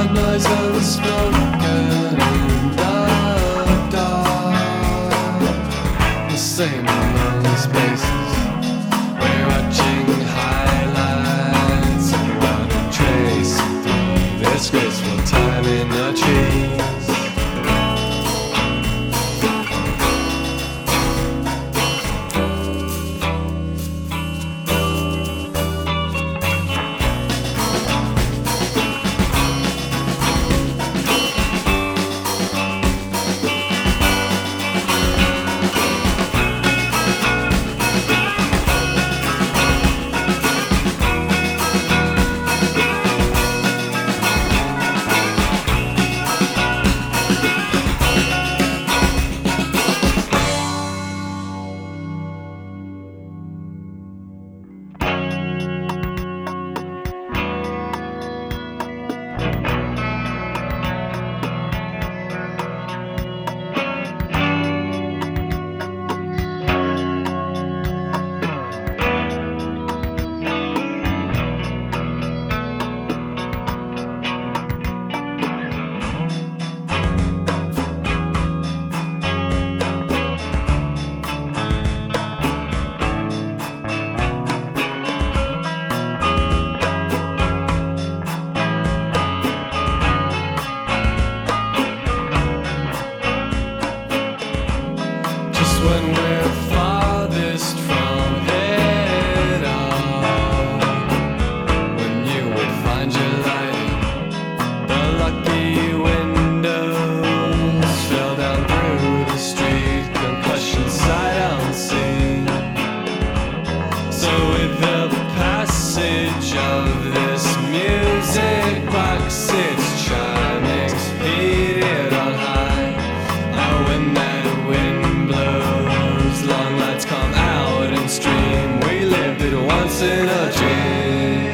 noise unspoken in the dark. The same lonely spaces. We're watching highlights and running trace through this graceful time in the trees. When we're farthest from it all, when you would find your light, the lucky windows fell down through the street, concussion sight unseen. So with the passage of this music box, its chiming heated on high, oh, when that wind long lights come out and stream. We lived it once in a dream.